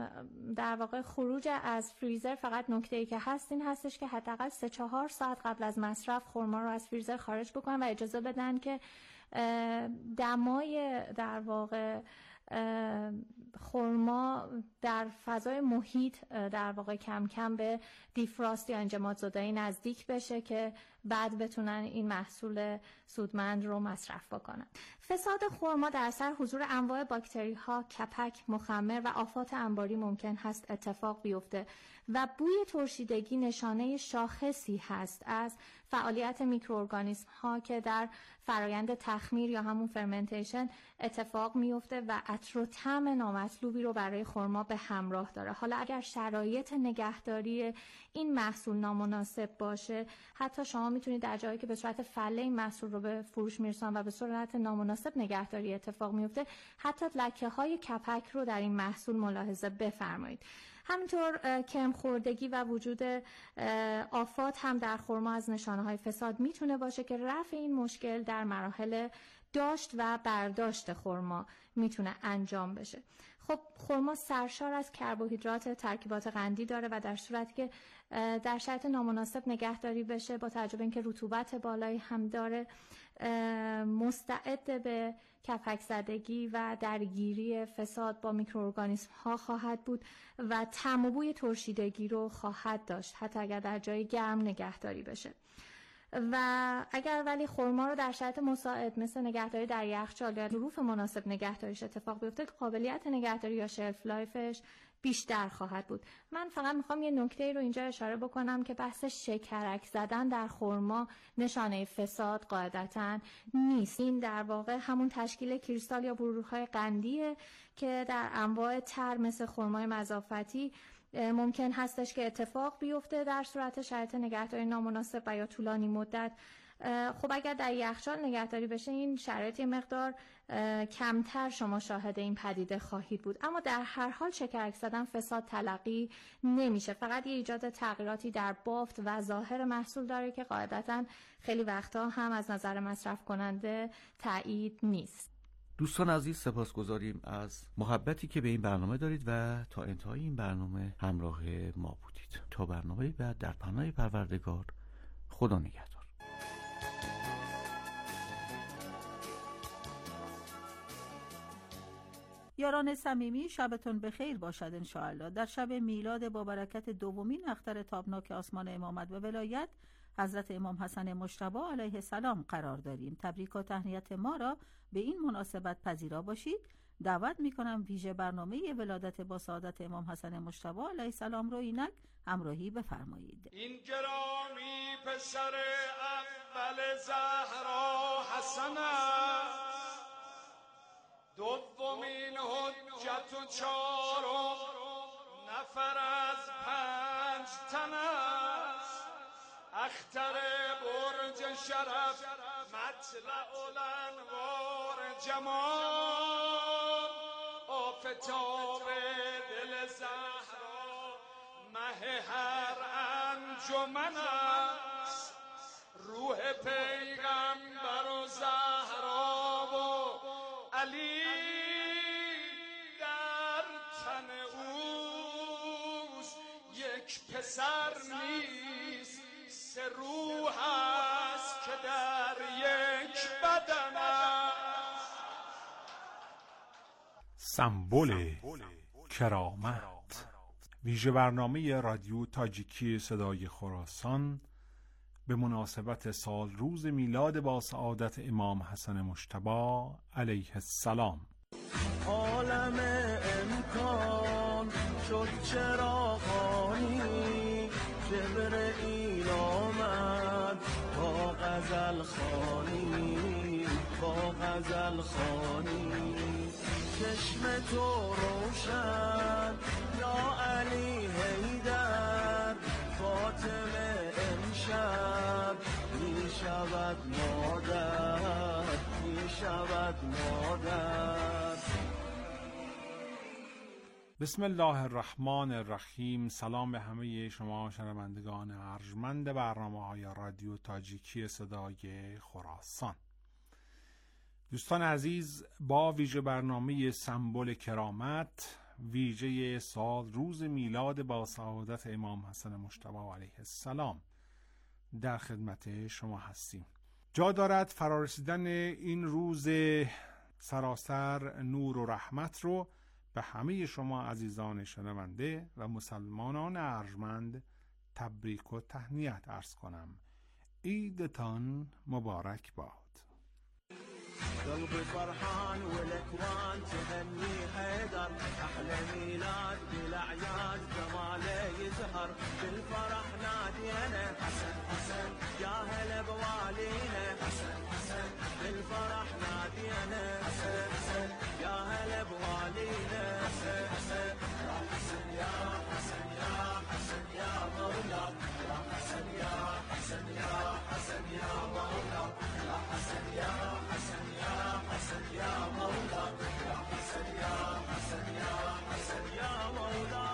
در واقع خروج از فریزر فقط نکته‌ای که هست این هستش که حداقل سه چهار ساعت قبل از مصرف خرما رو از فریزر خارج بکنن و اجازه بدن که دمای در واقع خرما در فضای محیط در واقع کم کم به دیفراست یا انجماد زدایی نزدیک بشه که بعد بتونن این محصول سودمند رو مصرف بکنن. فساد خرما در اثر حضور انواع باکتری ها، کپک، مخمر و آفات انباری ممکن هست اتفاق بیفته و بوی ترشیدگی نشانه شاخصی هست از فعالیت میکروارگانیسم ها که در فرایند تخمیر یا همون فرمنتیشن اتفاق میفته و عطر و طعم نامطلوبی رو برای خرما به همراه داره. حالا اگر شرایط نگهداری این محصول نامناسب باشه، حتی شما میتونید در جایی که به صورت فله این محصول رو به فروش میرسن و به صورت نامناسب نگهداری اتفاق میفته، حتی لکه های کپک رو در این محصول ملاحظه بفرمایید. همینطور کم خوردگی و وجود آفات هم در خرما از نشانه‌های فساد میتونه باشه که رفع این مشکل در مراحل داشت و برداشت خرما میتونه انجام بشه. خب خرما سرشار از کربوهیدرات ترکیبات قندی داره و در صورتی که در شرایط نامناسب نگهداری بشه، با توجه به اینکه رطوبت بالایی هم داره، مستعد به کپک زدگی و درگیری فساد با میکروارگانیسم ها خواهد بود و طعم و بوی ترشیدگی رو خواهد داشت، حتی اگر در جای گرم نگهداری بشه. و اگر ولی خرما رو در شرایط مساعد مثل نگهداری در یخچال یا ظروف مناسب نگهداریش اتفاق بیفته، قابلیت نگهداری یا شلف لایفش بیشتر خواهد بود. من فقط میخوام یه نکته رو اینجا اشاره بکنم که بحث شکرک زدن در خرما نشانه فساد قاعدتاً نیست. این در واقع همون تشکیل کریستال یا بلورهای قندیه که در انواع تر مثل خرمای مضافتی ممکن هستش که اتفاق بیفته در صورت شرایط نگهداری نامناسب و یا طولانی مدت. خب اگر در یخچال نگهداری بشه این شرایط مقدار کمتر شما شاهد این پدیده خواهید بود، اما در هر حال شکرک زدن فساد تلقی نمیشه، فقط یه ایجاد تغییراتی در بافت و ظاهر محصول داره که قاعدتاً خیلی وقتا هم از نظر مصرف کننده تایید نیست. دوستان عزیز، سپاسگزاریم از محبتی که به این برنامه دارید و تا انتهای این برنامه همراه ما بودید. تا برنامه بعد در پناه پروردگار، خدا نگهدار. یاران صمیمی، شبتون بخیر باشد انشاءالله. در شب میلاد با برکت دومین اختر تابناک آسمان امامت و ولایت حضرت امام حسن مجتبی علیه السلام قرار داریم. تبریک و تهنیت ما را به این مناسبت پذیرا باشید. دعوت میکنم ویژه برنامه ولادت با سعادت امام حسن مجتبی علیه السلام رو اینک همراهی بفرمایید. این گرامی پسر اول زهرا حسن است، دومین حجت و چهارم نفر از پنج تن است، اختر برج شرف مطلع الانوار جمال، آفتاب دل زهرا مه هر انجمن است، روح پیغمبر و زهرا و علی در تن اوست، یک پسر نیست سه روح است که در یک بدن است. سمبل کرامت، ویژه برنامه رادیو تاجیکی صدای خراسان به مناسبت سال روز میلاد با سعادت امام حسن مجتبی علیه السلام. عالم امکان شد چراغانی، جبرئیل آمد با غزل خوانی، با غزل خوانی، چشم تو روشن یا علی حیدر، فاطمه امشب می شود مادر، می شود مادر. بسم الله الرحمن الرحیم. سلام به همه شما شنوندگان ارجمند برنامه های رادیو تاجیکی صدای خراسان. دوستان عزیز، با ویژه برنامه سمبل کرامت، ویژه سال روز میلاد با سعادت امام حسن مجتبی علیه السلام در خدمت شما هستیم. جا دارد فرارسیدن این روز سراسر نور و رحمت رو به همه شما عزیزان شنونده و مسلمانان ارجمند تبریک و تهنیت عرض کنم. عیدتان مبارک باد. قلبي فرحان والاكوان تهني حيدر، احلى ميلاد بالاعياد جماله يزهر، بالفرح نادينا حسن حسن يا هلا بوالينا حسن حسن، بالفرح نادينا حسن حسن يا هلا بوالينا حسن حسن يا حسن يا حسن يا حسن يا مولا يا حسن يا حسن يا حسن يا مولا يا حسن يا حسن يا حسن يا مولا يا حسن يا حسن يا حسن يا مولا.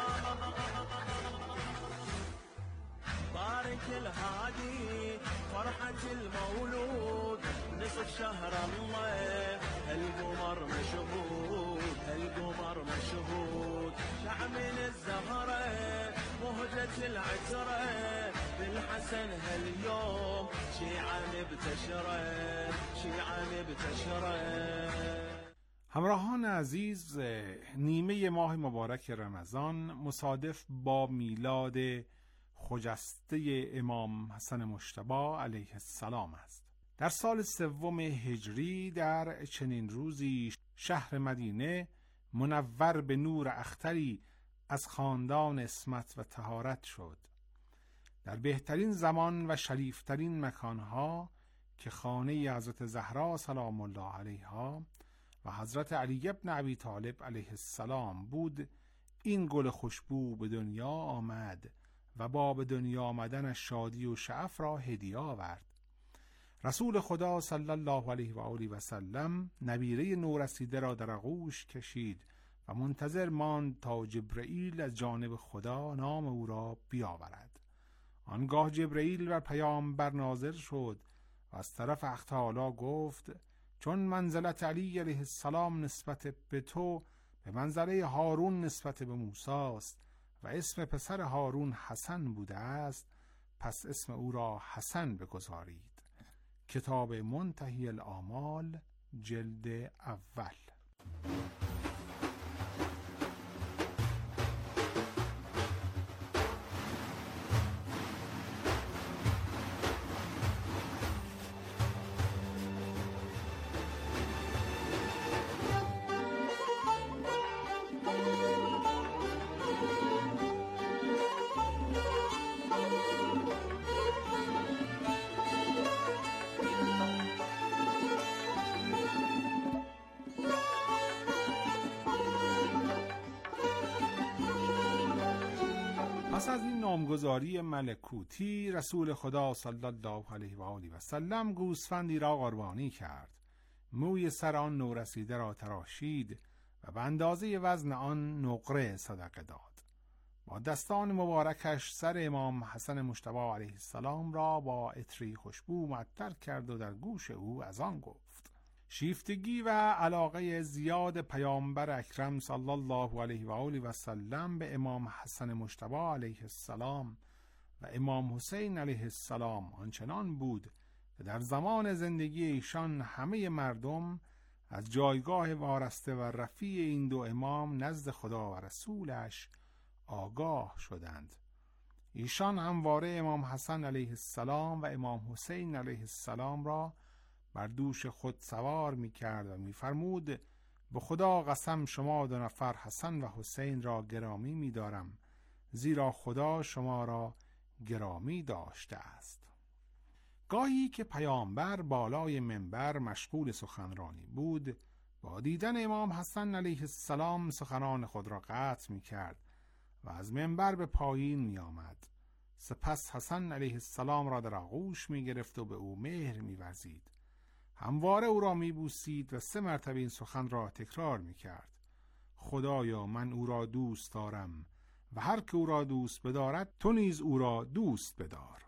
بارك الهادي فرحة المولود نصف شهر الله، هالقمر مشهود هالقمر مشهود، شع من الزهرة مهجة العترة، بالحسن هاليوم شيعة مبتشرة شيعة مبتشرة. همراهان عزیز، نیمه ماه مبارک رمضان مصادف با میلاد خجسته امام حسن مجتبی علیه السلام است. در سال سوم هجری در چنین روزی شهر مدینه منور به نور اختری از خاندان عصمت و طهارت شد. در بهترین زمان و شریفترین مکانها که خانه حضرت زهرا سلام الله علیها و حضرت علی ابن ابی طالب علیه السلام بود، این گل خوشبو به دنیا آمد و با به دنیا آمدنش شادی و شعف را هدیه آورد. رسول خدا صلی الله علیه و آله و سلم نبیره نورسیده را در آغوش کشید و منتظر ماند تا جبرئیل از جانب خدا نام او را بیاورد. آنگاه جبرئیل بر پیامبر نازل شد و از طرف حق تعالی گفت: چون منزلت علی علیه السلام نسبت به تو به منزله هارون نسبت به موسی است و اسم پسر هارون حسن بوده است، پس اسم او را حسن بگذارید. کتاب منتهی الآمال جلد اول. پس از این نامگذاری ملکوتی، رسول خدا صلی الله علیه و آله و سلم گوسفندی را قربانی کرد. موی سر آن نورسیده را تراشید و به اندازه وزن آن نقره صدقه داد. با دستان مبارکش سر امام حسن مجتبی علیه السلام را با عطری خوشبو معطر کرد و در گوش او از آن گفت. شیفتگی و علاقه زیاد پیامبر اکرم صلی الله علیه و آله و سلم به امام حسن مجتبی علیه السلام و امام حسین علیه السلام آنچنان بود که در زمان زندگی ایشان همه مردم از جایگاه وارسته و رفیع این دو امام نزد خدا و رسولش آگاه شدند. ایشان همواره امام حسن علیه السلام و امام حسین علیه السلام را بر دوش خود سوار می کرد و می فرمود: به خدا قسم شما دو نفر حسن و حسین را گرامی می دارم، زیرا خدا شما را گرامی داشته است. گاهی که پیامبر بالای منبر مشغول سخنرانی بود، با دیدن امام حسن علیه السلام سخنان خود را قطع می کرد و از منبر به پایین می آمد. سپس حسن علیه السلام را در آغوش می گرفت و به او مهر می ورزید. همواره او را می بوسید و سه مرتبه این سخن را تکرار می کرد: خدایا من او را دوست دارم و هر که او را دوست بدارد تو نیز او را دوست بدار.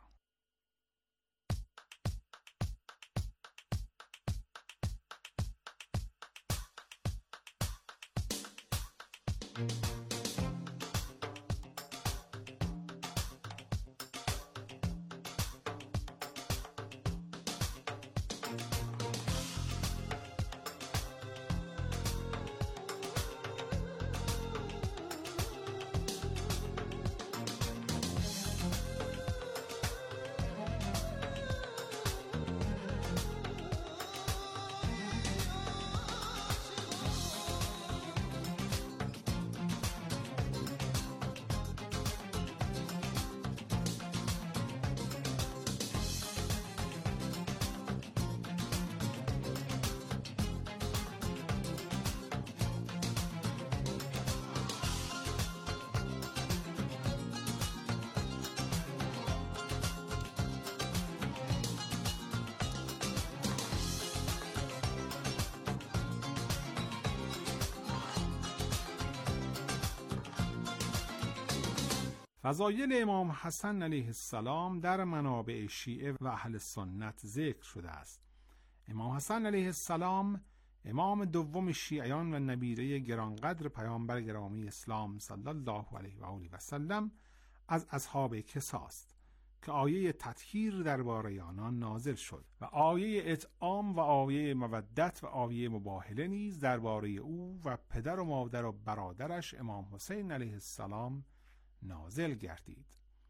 فضایل امام حسن علیه السلام در منابع شیعه و اهل سنت ذکر شده است. امام حسن علیه السلام امام دوم شیعیان و نبیره گرانقدر پیامبر گرامی اسلام صلی الله علیه و آله و سلم از اصحاب کساست که آیه تطهیر درباره آنان نازل شد و آیه اطعام و آیه مودت و آیه مباهله نیز درباره او و پدر و مادر و برادرش امام حسین علیه السلام نازل گردید.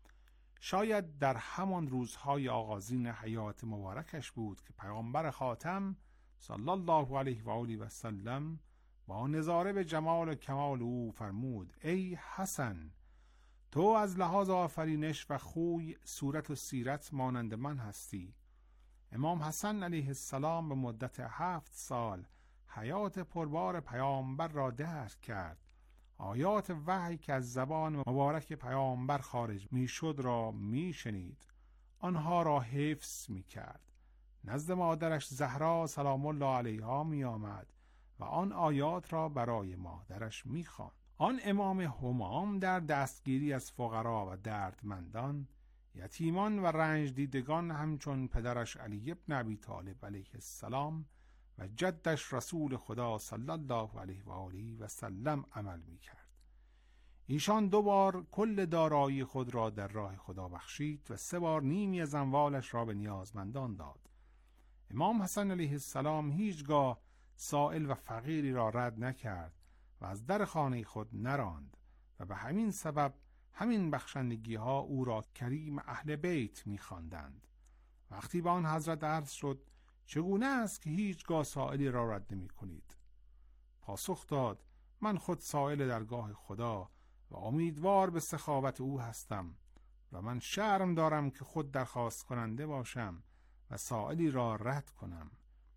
شاید در همان روزهای آغازین حیات مبارکش بود که پیامبر خاتم صلی الله علیه و آله و سلم با نظاره به جمال و کمال او فرمود: ای حسن، تو از لحاظ آفرینش و خوی، صورت و سیرت مانند من هستی. امام حسن علیه السلام به مدت هفت سال حیات پربار پیامبر را درک کرد. آیات وحی که از زبان مبارک پیامبر خارج می شد را می شنید، آنها را حفظ می کرد. نزد مادرش زهرا سلام الله علیها می آمد و آن آیات را برای مادرش می خواند. آن امام همام در دستگیری از فقرا و دردمندان، یتیمان و رنج دیدگان همچون پدرش علی ابن ابی طالب علیه السلام و جدش رسول خدا صلی الله علیه و آله و سلم عمل می کرد. ایشان دو بار کل دارایی خود را در راه خدا بخشید و سه بار نیمی از اموالش را به نیازمندان داد. امام حسن علیه السلام هیچگاه سائل و فقیری را رد نکرد و از در خانه خود نراند و به همین سبب همین بخشندگی ها او را کریم اهل بیت می خواندند. وقتی به آن حضرت عرض شد چگونه است که هیچگاه سائلی را رد نمی کنید؟ پاسخ داد: من خود سائل درگاه خدا و امیدوار به سخاوت او هستم و من شرم دارم که خود درخواست کننده باشم و سائلی را رد کنم.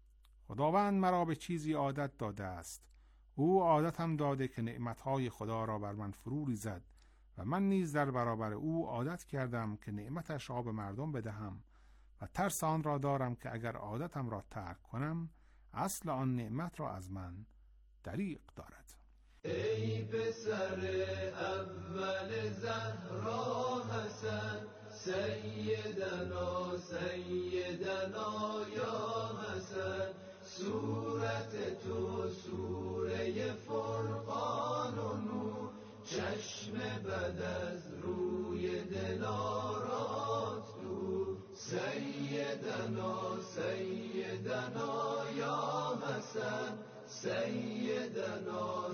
خداوند مرا به چیزی عادت داده است. او عادتم داده که نعمتهای خدا را بر من فرو ریزد و من نیز در برابر او عادت کردم که نعمتش را به مردم بدهم و ترس آن را دارم که اگر عادتم را ترک کنم اصل آن نعمت را از من دریغ دارد. ای پسر اول زهرا حسن، سیدنا سیدنا یا حسن، صورت تو سوره فرقان و نور، چشم بد از روی دلارات دور. سیدنا سیدنا یا حسن، سیدنا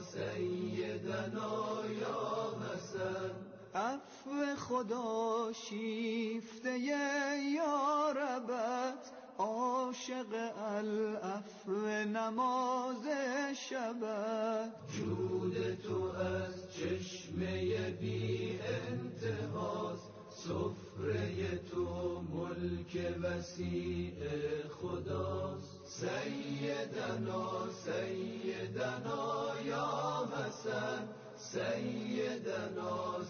سیدنا یا حسن. عفو خدا شیفته یا ربت، عاشق العفو نماز شبت. جود تو از چشمه بی انتهاست، سفره تو ملک وسیع خداست. سیدنا سیدنا یا حسن، سیدنا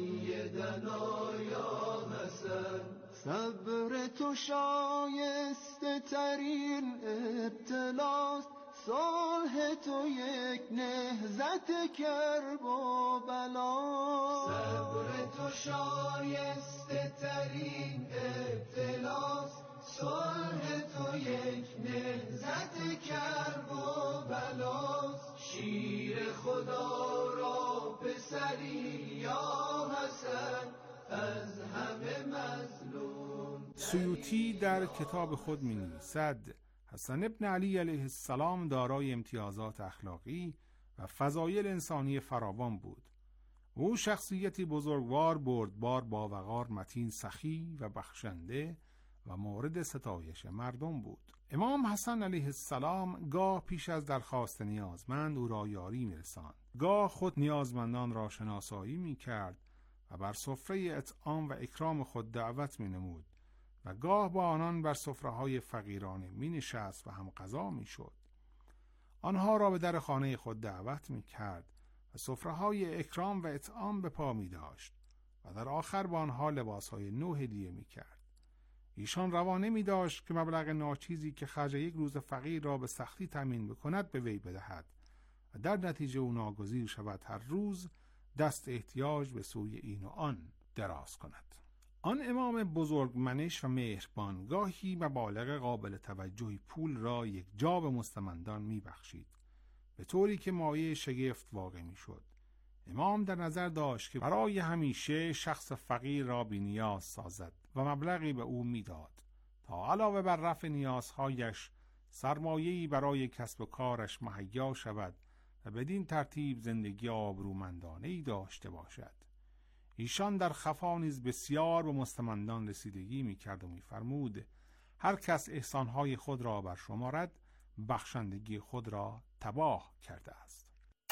سیدنا یا حسن. صبر تو شایسته ترین ابتلاست، صلح تو یک نهضت کرب و بلا. صبر تو شایسته ترین ابتلاست، صلح تو یک نهضت کرب و بلاست. شیر خدا را پسری یا حسن، از همه مظلوم. سیوطی در کتاب خود می نویسد: حسن ابن علی علیه السلام دارای امتیازات اخلاقی و فضایل انسانی فراوان بود. او شخصیتی بزرگوار، بردبار، با وقار، متین، سخی و بخشنده و مورد ستایش مردم بود. امام حسن علیه السلام گاه پیش از درخواست نیازمند او را یاری می رساند، گاه خود نیازمندان را شناسایی می کرد و بر سفره اطعام و اکرام خود دعوت می نمود و گاه با آنان بر سفره‌های فقیرانه می نشست و هم غذا می شد. آنها را به در خانه خود دعوت می کرد و سفره‌های اکرام و اطعام به پا می داشت و در آخر با آنها لباسهای نو هدیه می کرد. ایشان روا نمی داشت که مبلغ ناچیزی که خرج یک روز فقیر را به سختی تامین بکند به وی بدهد و در نتیجه او ناگزیر شود هر روز دست احتیاج به سوی این و آن دراز کند. آن امام بزرگ منش و مهربان گاهی مبالغ قابل توجهی پول را یک جا به مستمندان می بخشید، به طوری که مایه شگفت واقع می شد. امام در نظر داشت که برای همیشه شخص فقیر را بی نیاز سازد و مبلغی به او می داد تا علاوه بر رفع نیازهایش سرمایه‌ای برای کسب و کارش مهیا شود و بدین ترتیب زندگی آبرومندانه‌ای داشته باشد. ایشان در خفا نیز بسیار به مستمندان رسیدگی می‌کرد و می‌فرمود هر کس احسانهای خود را بر شمارد بخشندگی خود را تباه کرده است.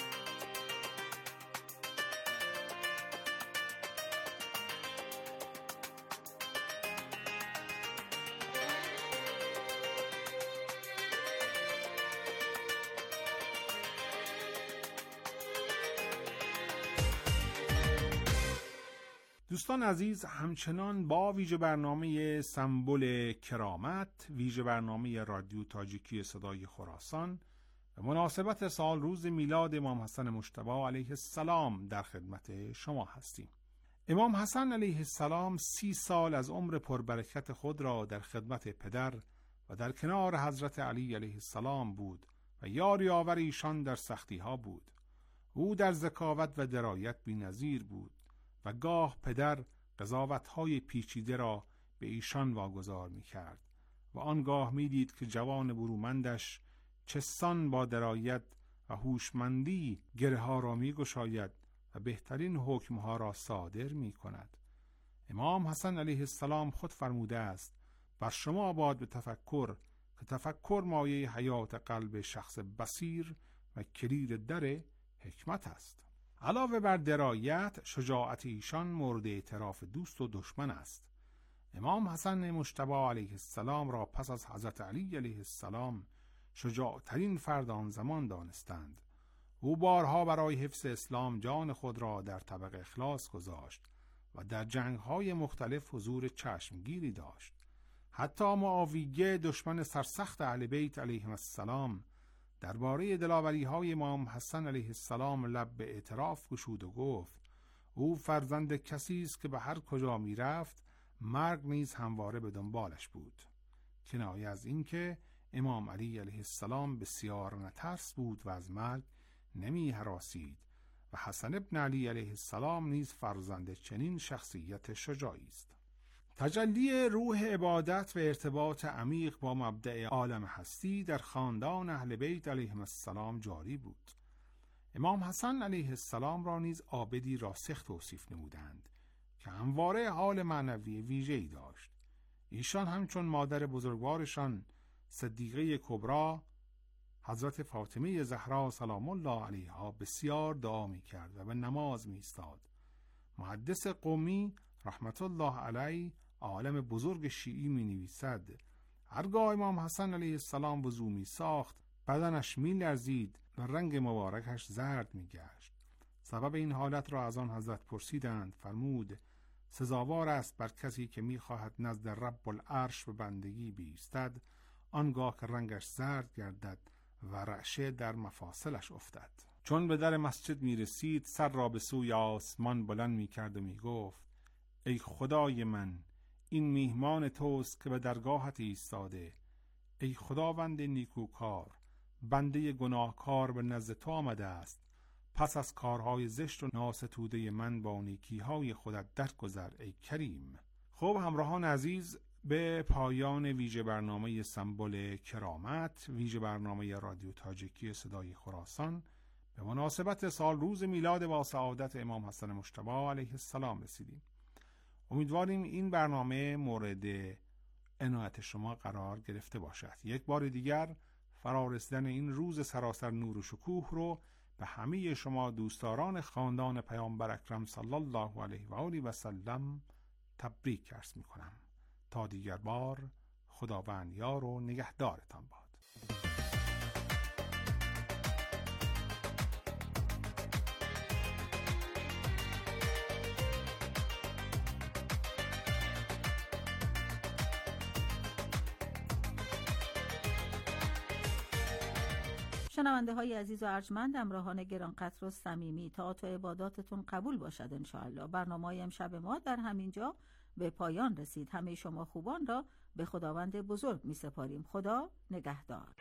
دوستان عزیز، همچنان با ویژه برنامه سمبل کرامت، ویژه برنامه رادیو تاجیکی صدای خراسان به مناسبت سال روز میلاد امام حسن مجتبی علیه السلام در خدمت شما هستیم. امام حسن علیه السلام سی سال از عمر پربرکت خود را در خدمت پدر و در کنار حضرت علی علیه السلام بود و یار یاور ایشان در سختی ها بود. او در ذکاوت و درایت بی‌نظیر بود و گاه پدر قضاوت‌های پیچیده را به ایشان واگذار می‌کرد و آنگاه می‌دید که جوان برومندش چسان با درایت و هوشمندی گره‌ها را می‌گشاید و بهترین حکم‌ها را صادر می‌کند. امام حسن علیه السلام خود فرموده است: بر شما باد به تفکر که تفکر مایه حیات قلب شخص بصیر و کلید در حکمت است. علاوه بر درایت، شجاعت ایشان مورد اعتراف دوست و دشمن است. امام حسن مجتبی علیه السلام را پس از حضرت علی علیه السلام شجاعترین فرد آن زمان دانستند. او بارها برای حفظ اسلام جان خود را در طبق اخلاص گذاشت و در جنگ‌های مختلف حضور چشمگیری داشت. حتی معاویه دشمن سرسخت اهل بیت علیهم السلام درباره دلاوری‌های امام حسن علیه السلام لب به اعتراف گشود و گفت او فرزند کسی است که به هر کجا می رفت مرگ نیز همواره به دنبالش بود. کنایه از این که امام علی علیه السلام بسیار نترس بود و از مرگ نمی هراسید و حسن ابن علی علیه السلام نیز فرزند چنین شخصیت شجاعی است. تجلی روح عبادت و ارتباط عمیق با مبدأ عالم هستی در خاندان اهل بیت علیهم السلام جاری بود. امام حسن علیه السلام را نیز عابدی راسخ توصیف نمودند که همواره حال معنوی ویژه‌ای داشت. ایشان همچون مادر بزرگوارشان صدیقه کبری حضرت فاطمه زهرا سلام الله علیها بسیار دعا می کرد و به نماز می ایستاد. محدث قمی رحمت الله علیه عالم بزرگ شیعی می نویسد هرگاه امام حسن علیه السلام وضو می ساخت بدنش می لرزید و رنگ مبارکش زرد می گشت. سبب این حالت را از آن حضرت پرسیدند. فرمود سزاوار است بر کسی که می خواهد نزد رب العرش به بندگی بیستد آنگاه که رنگش زرد گردد و رعشه در مفاصلش افتد. چون به در مسجد می رسید سر را به سوی آسمان بلند می کرد و می گفت ای خدای من، این میهمان توست که به درگاهت ایستاده. ای خداوند نیکوکار، بنده گناهکار به نزد تو آمده است. پس از کارهای زشت و ناستوده من با نیکیهای خودت درگذر ای کریم. خب همراهان عزیز، به پایان ویژه برنامه سمبل کرامت، ویژه برنامه رادیو تاجیکی صدای خراسان به مناسبت سال روز میلاد با سعادت امام حسن مجتبی علیه السلام رسیدیم. امیدواریم این برنامه مورد عنایت شما قرار گرفته باشد. یک بار دیگر فرارسیدن این روز سراسر نور و شکوه رو به همه شما دوستداران خاندان پیامبر اکرم صلی الله علیه و آله و سلم تبریک عرض می‌کنم. تا دیگر بار، خداوند یار و نگهدارتان باد. شنونده های عزیز و ارجمند، امراهان گرانقدر و صمیمی، طاعات و عباداتتون قبول باشد انشاءالله. برنامه امشب ما در همینجا به پایان رسید. همه شما خوبان را به خداوند بزرگ می سپاریم. خدا نگهدار.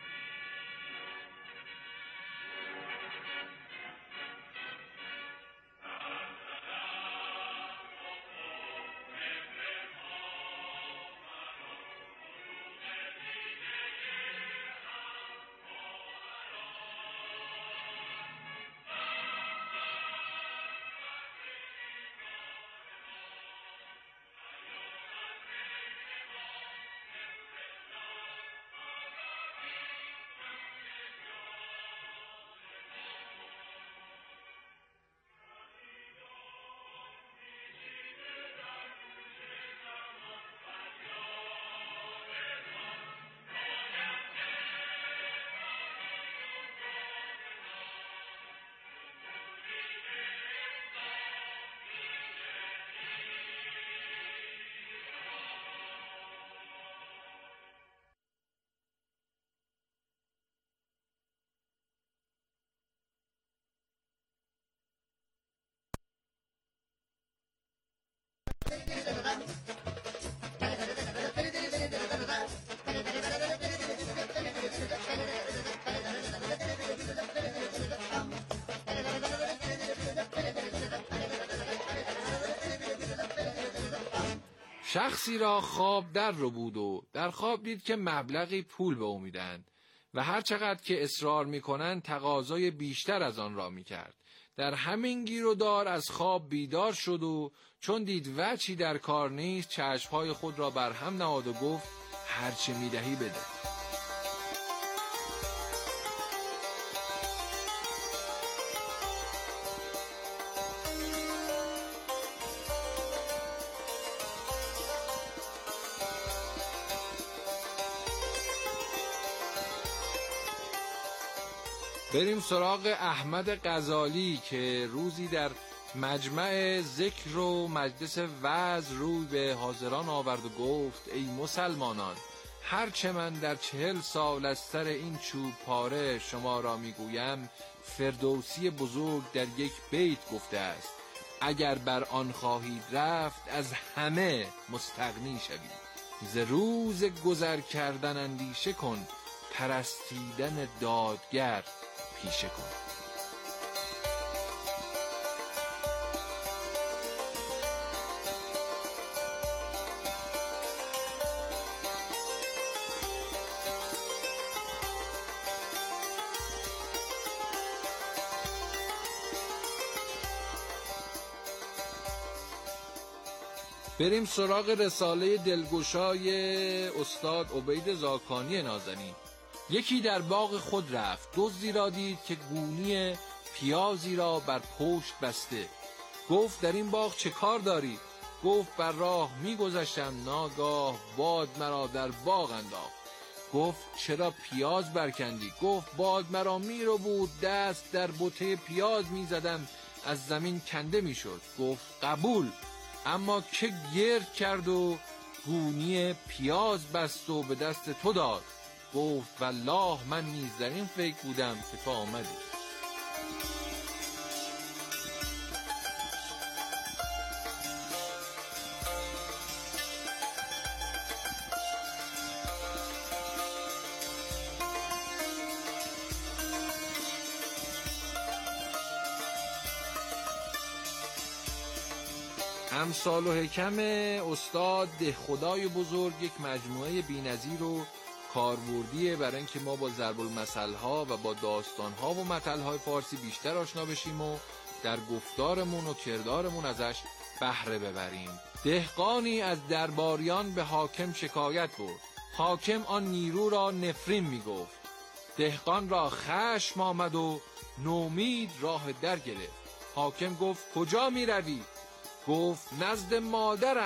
شخصی را خواب در رو بود و در خواب دید که مبلغی پول به او میدهند و هر چقدر که اصرار میکنند تقاضای بیشتر از آن را میکرد. در همین گیر و دار از خواب بیدار شد و چون دید وجهی در کار نیست، چشمهای خود را بر هم نهاد و گفت هرچه میدهی بده. بریم سراغ احمد غزالی که روزی در مجمع ذکر و مجلس وعظ روی به حاضران آورد و گفت ای مسلمانان، هرچه من در چهل سال از سر این چوب پاره شما را میگویم فردوسی بزرگ در یک بیت گفته است: اگر بر آن خواهید رفت از همه مستغنی شوید. ز روز گذر کردن اندیشه کن، پرستیدن دادگر پیشه کن. بریم سراغ رساله دلگشای استاد عبید زاکانی نازنین. یکی در باغ خود رفت، دزدی را دید که گونی پیازی را بر پشت بسته. گفت در این باغ چه کار داری؟ گفت بر راه می گذشتم، ناگاه باد مرا در باغ انداخت. گفت چرا پیاز برکندی؟ گفت باد مرا می رو بود، دست در بوته پیاز می زدم، از زمین کنده می شد. گفت قبول، اما که گرد کرد و گونی پیاز بست و به دست تو داد؟ گفت والله من نیز در این فکر بودم که تو آمدی. امثال و حکم استاد دهخدای بزرگ یک مجموعه بی‌نظیر و کاربردیه برای اینکه ما با ضرب المثل ها و با داستان ها و متل های فارسی بیشتر آشنا بشیم و در گفتارمون و کردارمون ازش بهره ببریم. دهقانی از درباریان به حاکم شکایت برد. حاکم آن نیرو را نفرین می گفت. دهقان را خشم آمد و نومید راه در گرفت. حاکم گفت کجا می روی؟ گفت نزد مادرم